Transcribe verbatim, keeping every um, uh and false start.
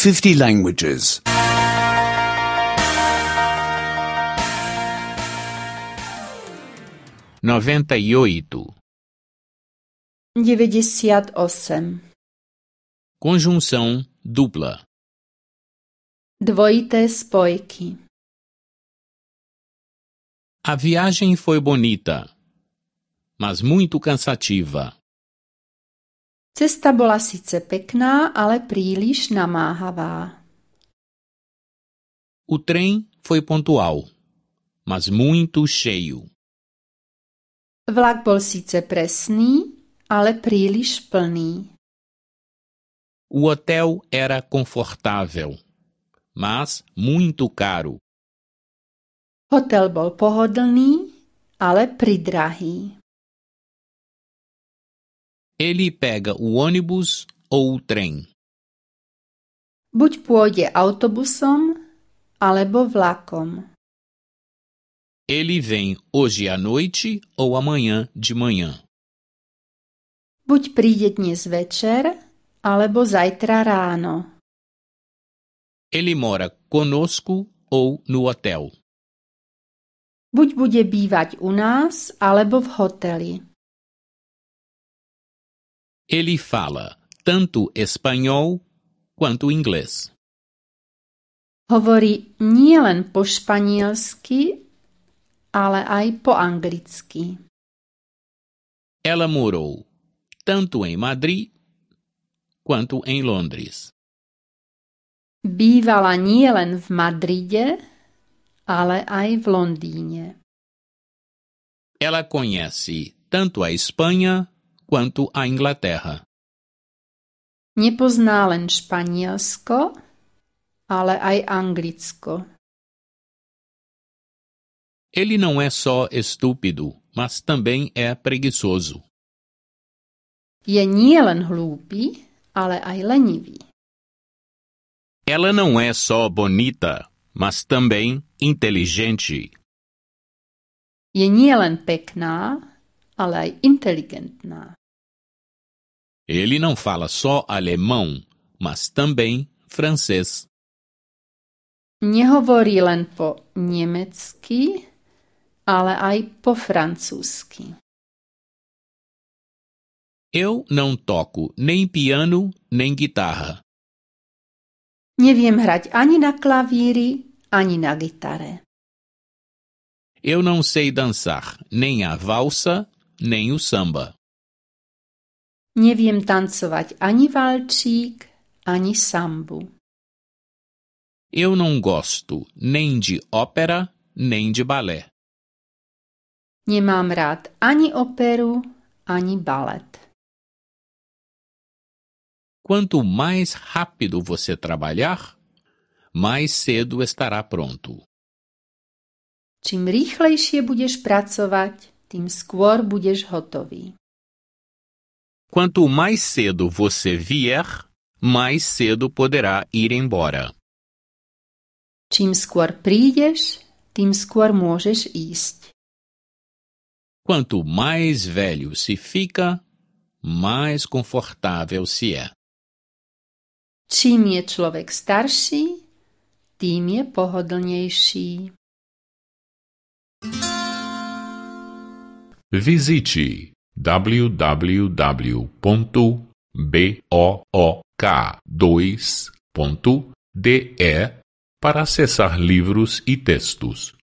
fifty languages. noventa e oito. девятьдесят восемь. Conjunção dupla. Dvojité spojky. A viagem foi bonita, mas muito cansativa. Cesta bola sice pekná, ale príliš namáhavá. O trem foi pontual, mas muito cheio. Vlak bol sice presný, ale príliš plný. O hotel era confortável, mas muito caro. Hotel bol pohodlný, ale pridrahý. Ele pega o ônibus ou o trem. Buď pôjde autobusom, alebo vlakom. Ele vem hoje à noite ou amanhã de manhã. Buď príde dnes večer, alebo zajtra ráno. Ele mora conosco ou no hotel. Buď bude bývať u nás, alebo v hoteli. Ele fala tanto espanhol quanto inglês. Hovorí nielen po španielsky, ale aj po anglicky. Ela morou tanto em Madrid quanto em Londres. Bývala nielen v Madride, ale aj v Londýne. Ela conhece tanto a Espanha quanto a Inglaterra. Nepozná len Španielsko, ale aj Anglicko. Ele não é só estúpido, mas também é preguiçoso. Je nielen hlúpy, ale aj lenivý. Ela não é só bonita, mas também inteligente. Je nielen pekná, ale aj inteligentná. Ele não fala só alemão, mas também francês. Nehovorí len po nemecky, ale aj po francúzsky. Eu não toco nem piano, nem guitarra. Neviem hrať ani na klavíri, ani na gitare. Eu não sei dançar nem a valsa, nem o samba. Neviem tancovať ani valčík, ani sambu. Eu não gosto nem de ópera, nem de balé. Nemám rád ani operu, ani balet. Quanto mais rápido você trabalhar, mais cedo estará pronto. Čím rýchlejšie budeš pracovať, tým skôr budeš hotový. Quanto mais cedo você vier, mais cedo poderá ir embora. Čím skôr prídeš, tým skôr môžeš ísť. Quanto mais velho se fica, mais confortável se é. Čím je človek starší, tým je pohodlnejší. Visite w w w ponto book dois ponto de para acessar livros e textos.